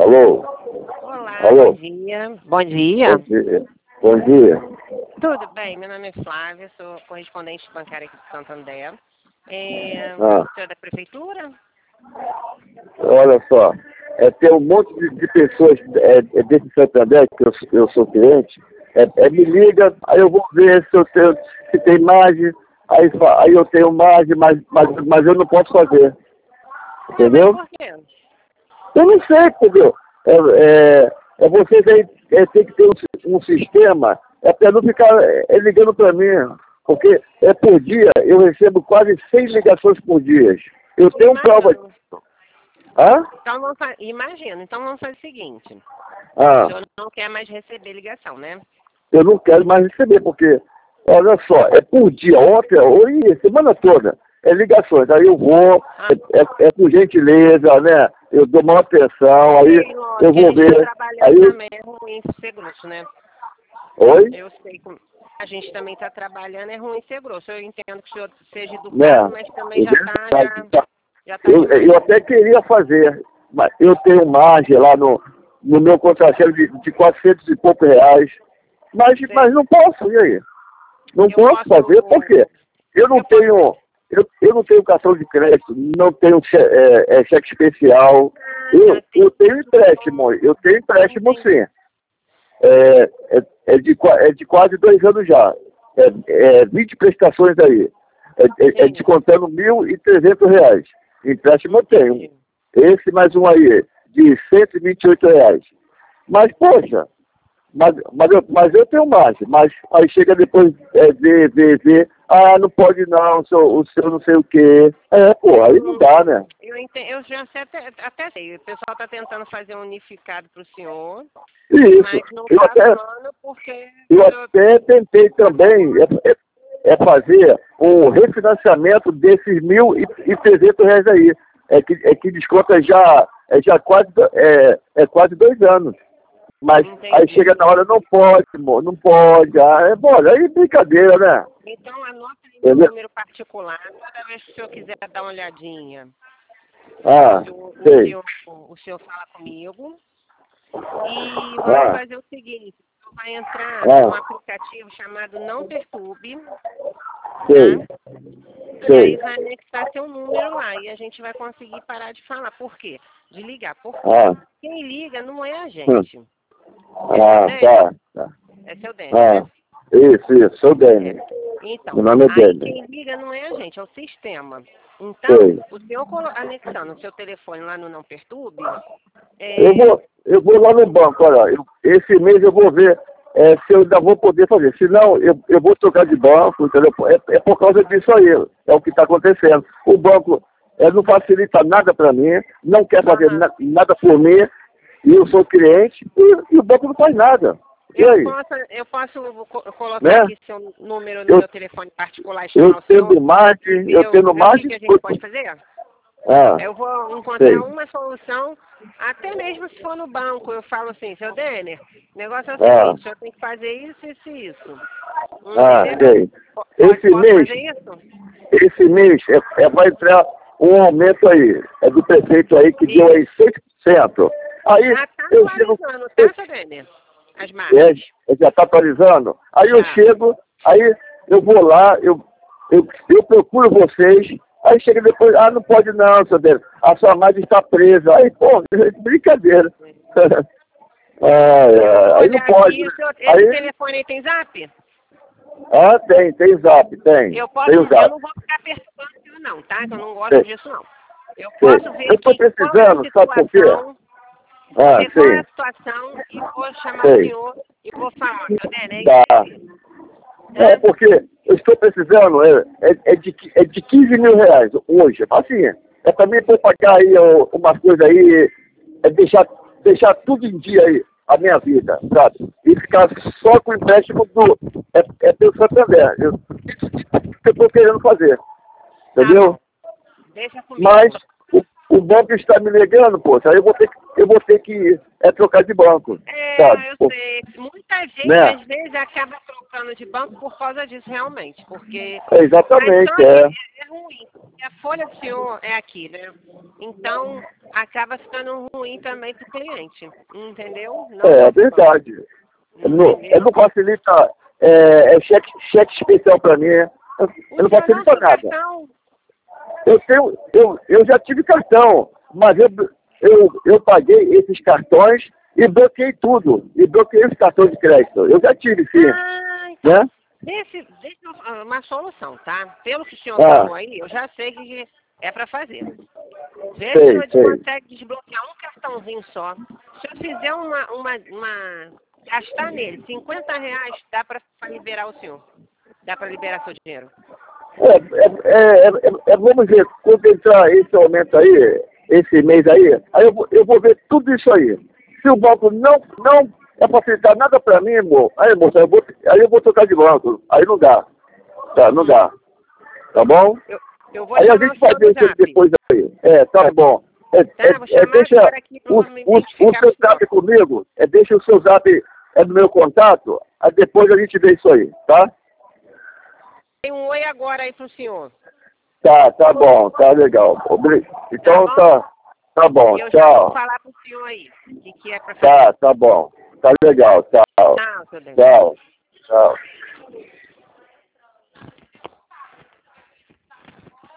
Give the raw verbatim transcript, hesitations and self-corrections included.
Alô? Olá, Alô? bom dia. Bom dia. Bom dia. Bom dia. Tudo bem? Meu nome é Flávia, sou correspondente bancária aqui de Santo André. É, Ah. o senhor é da prefeitura? Olha só, é, tem um monte de, de pessoas é, é desse Santander, que eu, eu sou cliente, é, é, me liga, aí eu vou ver se, eu tenho, se tem margem, aí, fa- aí eu tenho margem, mas, mas, mas eu não posso fazer. Entendeu? Por quê? Eu não sei, entendeu? É, é, é vocês aí é, tem que ter um, si- um sistema, é para não ficar é, ligando para mim, porque é por dia, eu recebo quase cem ligações por dia. Eu tenho prova Imagino. disso. Hã? Então vamos fa- Imagino. Então vamos fazer o seguinte. O Ah, senhor não quer mais receber ligação, né? eu não quero mais receber, porque, olha só, é por dia, ontem, hoje, semana toda, é ligações. Aí eu vou, é, é, é por gentileza, né? Eu dou uma atenção, aí Sim, lógico, eu que a vou gente está ver. trabalhando Aí, também é ruim ser grosso, né? oi? Eu sei que a gente também está trabalhando, é ruim ser grosso. Eu entendo que o senhor seja Né? educado, mas também já está já, Tá. já tá Eu, demais. eu até queria fazer, mas eu tenho margem lá no, no meu contra-cheque de, de quatrocentos e poucos reais, mas, mas não posso, e aí? Não Eu posso posso- fazer, por quê? Eu não eu posso- tenho, eu, eu não tenho cartão de crédito, não tenho che- é, é, cheque especial, eu, eu tenho empréstimo, eu tenho empréstimo sim. É, é, é, de, qua- é de quase dois anos já. É, é vinte prestações aí. É, é, é descontando mil e trezentos reais. Empréstimo eu tenho. Esse mais um aí, de cento e vinte e oito reais. Mas, poxa, mas, mas, eu, mas eu tenho margem. Mas aí chega depois, é, ver, ver, ver. Ah, não pode não, o seu, o seu não sei o quê. É, pô, aí não dá, né? Eu, entendo, eu já sei até, até sei. O pessoal está tentando fazer um unificado para o senhor, Isso. mas não Eu está até, dando porque... eu até tentei também é, é, é fazer um refinanciamento desses mil e trezentos reais aí. É que, é que desconta já, é já quase, é, é quase dois anos. Mas Entendi. aí chega na hora, não pode, amor, não pode. Ah, é, bom, aí brincadeira, né? Então anota aí o Entendeu? número particular, toda vez que o senhor quiser dar uma olhadinha. Ah, O, o, sei. senhor, o senhor fala comigo e vamos Ah, fazer o seguinte, o senhor vai entrar Ah. num aplicativo chamado Não Perturbe, sei. e aí Sei. vai anexar seu número lá e a gente vai conseguir parar de falar. Por quê? De ligar. Porque Ah, quem liga não é a gente. ah, tá, tá. É seu Dani, Ah, né? isso, isso, sou o Dani. Então, Meu nome é aí Dani. quem liga não é a gente, é o sistema. Então, Sei. o senhor colo- anexando o seu telefone lá no Não Perturbe, é, Eu vou, eu vou lá no banco, olha, eu- esse mês eu vou ver é, se eu ainda vou poder fazer. Senão, eu, eu vou trocar de banco, entendeu? É, é por causa disso aí, é o que está acontecendo. O banco é, não facilita nada para mim, não quer fazer Aham. na- nada por mim, e eu sou cliente, e, e o banco não faz nada. E eu aí? posso, eu posso co- colocar Né? aqui seu número no Eu- meu telefone particular e chamar Eu o senhor. tendo margem, Ver eu o- tendo ver o que, margem, que a gente pode fazer? ah, Eu vou encontrar sei. uma solução, até mesmo se for no banco, eu falo assim, seu Denner, o negócio é o Ah. seguinte, o senhor tem que fazer isso, isso e isso. Ah, Entendeu? sei. Po- Esse posso mês, fazer isso? esse mês é, é, vai entrar um aumento aí, é do prefeito aí que deu aí seis por cento. Aí Já está eu chego, atualizando, tá, seu Denner? As é, marcas. já está atualizando, aí eu Já. chego, aí eu vou lá, eu, eu, eu procuro vocês, aí chega depois, ah, não pode não, seu Deus, a sua margem está presa. Aí, pô, brincadeira. Ai, ai, aí não Olha pode. aqui, o senhor- esse Aí, telefone aí tem zap? ah, tem, tem zap, tem. Eu posso, Tem o eu zap. não vou ficar perturbando o senhor não, tá? Que eu não gosto Sei. disso não. Eu Sei. posso ver Eu estou aqui qual é a precisando, sabe por quê? situação, Ah, ver qual é a sim. situação e vou chamar Sei. o senhor e vou falar, seu Denner, é Tá. isso aí. É, porque eu estou precisando, é, é, é, de, é de quinze mil reais hoje, assim, é para mim poder pagar aí ó, umas coisas aí, é deixar, deixar tudo em dia aí, a minha vida, sabe? E ficar só com o empréstimo do, é, é pelo Santander, eu, isso que eu estou querendo fazer, entendeu? Deixa comigo. Mas o, o banco está me negando, poxa, aí eu vou ter que, eu vou ter que é, trocar de banco. É, sabe? eu Por, sei. Muita gente, né? às vezes, acaba trocando de banco por causa disso, realmente. Porque É, exatamente, mas só é. que é, é ruim. Porque a folha do senhor é aqui, né? Então, acaba ficando ruim também para o cliente. Entendeu? Não É, é só pro banco. verdade. Não, Entendeu? eu não facilita é, é cheque, cheque especial para mim. Eu, eu O não senhor não facilita tem nada. cartão? Eu tenho, eu, eu já tive cartão, mas eu, eu, eu paguei esses cartões e bloqueei tudo. E bloqueei os cartões de crédito. Eu já tive, sim. Ah, então. Né? Desse, deixa eu, ah, uma solução, tá? Pelo que o senhor Ah, falou aí, eu já sei que é para fazer. Vê se o sei, senhor sei. consegue desbloquear um cartãozinho só. Se eu fizer uma, uma, uma gastar nele cinquenta reais, dá para liberar o senhor. Dá para liberar seu dinheiro. É, é, é, é, é, vamos ver, quando entrar esse aumento aí, esse mês aí, aí eu vou, eu vou ver tudo isso aí. Se o banco não, não é facilitar nada para mim, amor, aí, moça, eu vou, aí eu vou trocar de banco. Aí não dá. Tá, não Hum. dá. Tá bom? Eu, eu vou Aí a chamar o gente vai senhor ver no isso zap. depois aí. É, tá bom. É, Tá, vou é, é, chamar deixa agora aqui o, para me o, o identificar com seu o senhor. zap comigo, é, deixa o seu zap é do meu contato, aí depois a gente vê isso aí, tá? Tem um oi agora aí pro senhor. Tá, tá bom, tá legal. Obri- Então Tá bom? tá, tá bom, E eu já vou tchau. falar pro senhor aí o que, que é para fazer. Tá, tá bom. Tá legal, tchau. Tchau, seu Deus. Tchau, tchau.